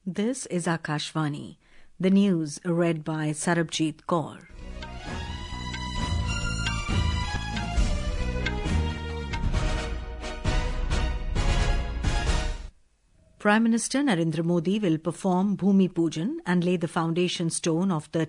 This is Akashvani. The news read by Sarabjit Kaur. Prime Minister Narendra Modi will perform Bhumi Pujan and lay the foundation stone of the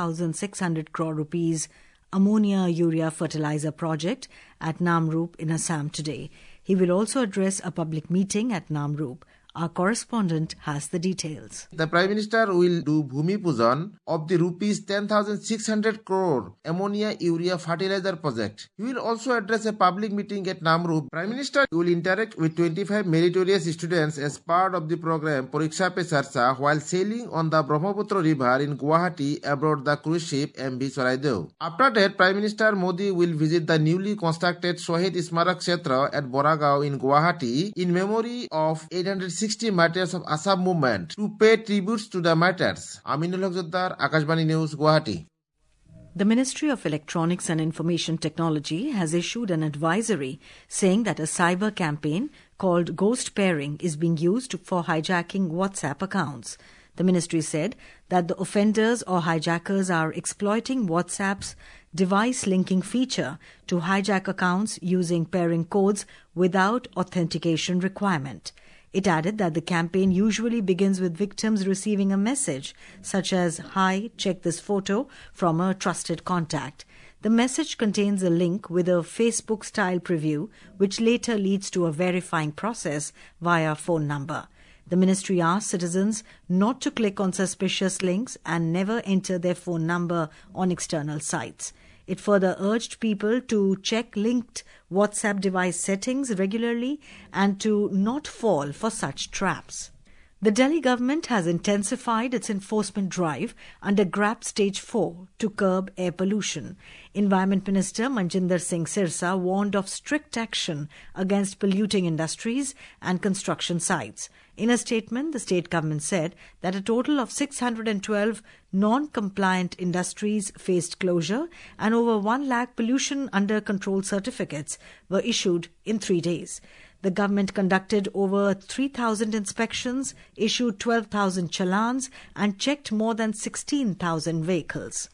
10,600 crore rupees ammonia-urea fertilizer project at Namrup in Assam today. He will also address a public meeting at Namrup. Our correspondent has the details. The Prime Minister will do Bhumi Pujan of the rupees 10,600 crore ammonia-urea fertilizer project. He will also address a public meeting at Namrup. Prime Minister will interact with 25 meritorious students as part of the program Pariksha Pe Charcha while sailing on the Brahmaputra River in Guwahati aboard the cruise ship MV Choraidev. After that, Prime Minister Modi will visit the newly constructed Shohid Smarak Kshetra at Boragaon in Guwahati in memory of 860 martyrs of Assam movement to pay tributes to the martyrs. Aminul Haq Joddar, Akashvani News, Guwahati. The Ministry of Electronics and Information Technology has issued an advisory saying that a cyber campaign called Ghost Pairing is being used for hijacking WhatsApp accounts. The ministry said that the offenders or hijackers are exploiting WhatsApp's device linking feature to hijack accounts using pairing codes without authentication requirement. It added that the campaign usually begins with victims receiving a message such as, "Hi, check this photo," from a trusted contact. The message contains a link with a Facebook-style preview, which later leads to a verifying process via phone number. The ministry asked citizens not to click on suspicious links and never enter their phone number on external sites. It further urged people to check linked WhatsApp device settings regularly and to not fall for such traps. The Delhi government has intensified its enforcement drive under GRAP Stage 4 to curb air pollution. Environment Minister Manjinder Singh Sirsa warned of strict action against polluting industries and construction sites. In a statement, the state government said that a total of 612 non-compliant industries faced closure and over 1 lakh pollution under control certificates were issued in 3 days. The government conducted over 3,000 inspections, issued 12,000 challans and checked more than 16,000 vehicles.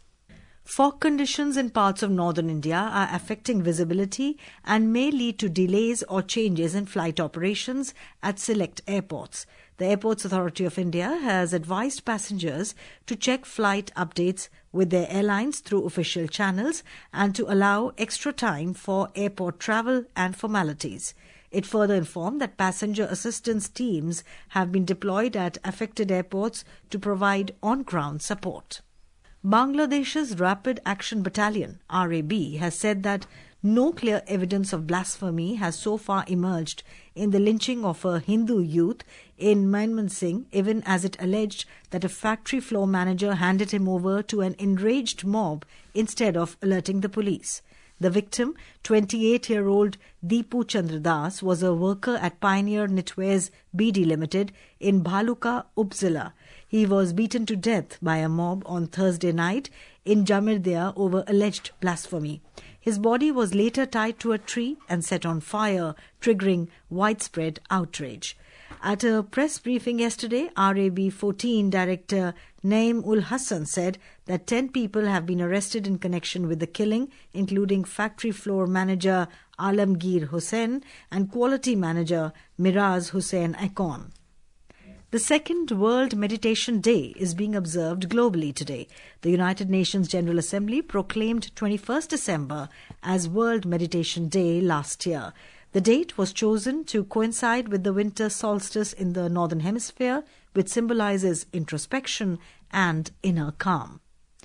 Fog conditions in parts of northern India are affecting visibility and may lead to delays or changes in flight operations at select airports. The Airports Authority of India has advised passengers to check flight updates with their airlines through official channels and to allow extra time for airport travel and formalities. It further informed that passenger assistance teams have been deployed at affected airports to provide on-ground support. Bangladesh's Rapid Action Battalion, RAB, has said that no clear evidence of blasphemy has so far emerged in the lynching of a Hindu youth in Mymensingh, even as it alleged that a factory floor manager handed him over to an enraged mob instead of alerting the police. The victim, 28-year-old Deepu Chandra Das, was a worker at Pioneer Knitwear's BD Limited in Bhaluka, Upzila. He was beaten to death by a mob on Thursday night in Jamirdia over alleged blasphemy. His body was later tied to a tree and set on fire, triggering widespread outrage. At a press briefing yesterday, RAB 14 Director Naeem ul Hassan said that 10 people have been arrested in connection with the killing, including factory floor manager Alamgir Hussain and quality manager Miraz Hussain Akon. The second World Meditation Day is being observed globally today. The United Nations General Assembly proclaimed 21st December as World Meditation Day last year. The date was chosen to coincide with the winter solstice in the Northern Hemisphere, which symbolizes introspection and inner calm.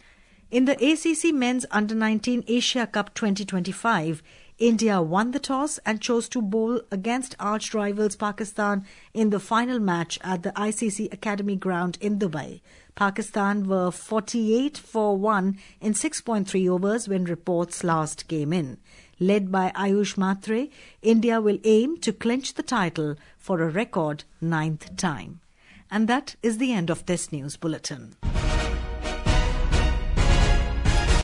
In the ACC Men's Under-19 Asia Cup 2025, India won the toss and chose to bowl against arch-rivals Pakistan in the final match at the ICC Academy Ground in Dubai. Pakistan were 48 for 1 in 6.3 overs when reports last came in. Led by Ayush Matre, India will aim to clinch the title for a record 9th time. And that is the end of this news bulletin.